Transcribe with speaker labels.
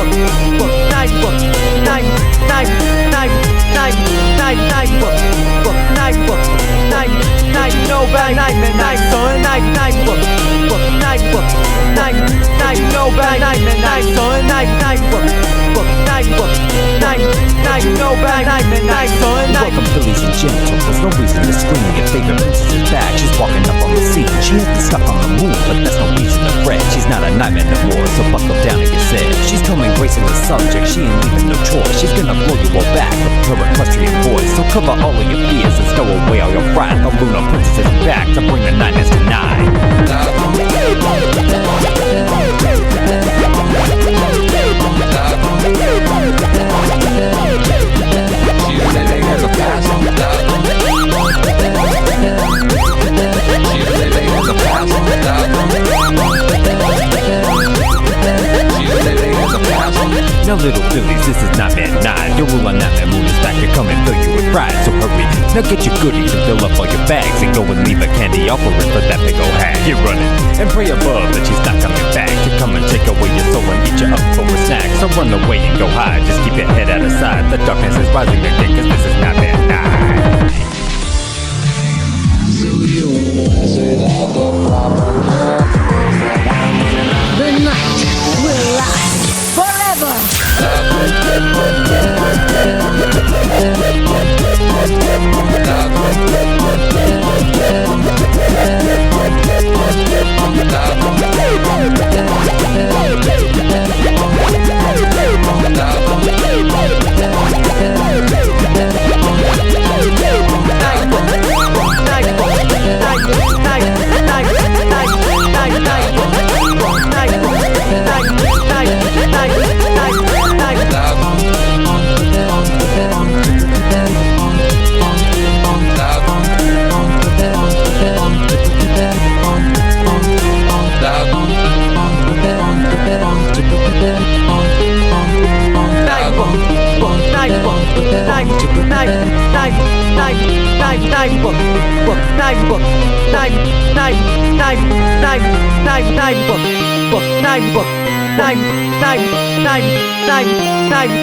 Speaker 1: Welcome, ladies and gentlemen. There's no reason to scream. Your favorite princess is back. She's walking up on the scene. She has been stuck on the moon, but that's no reason to fret. She's not a nightmare no more, so buckle down and get set. She's coming gracing the subject. She ain't leaving no choice. She's gonna blow you all back with her equestrian voice. So cover all of your fears and stow away all your fright. The lunar princess is back to bring the nightmares tonight. Now little Phillies, this is Nightmare 9. Your rule on Nightmare Moon is back to come and fill you with pride. So hurry, now get your goodies and fill up all your bags, and go and leave a candy offering for that big ol' hag. Get running and pray above that she's not coming back to come and take away your soul and eat you up for a snack. So run away and go hide, just keep your head out of sight. The darkness is rising again, cause this is Nightmare 9.
Speaker 2: The night will last forever. Nine.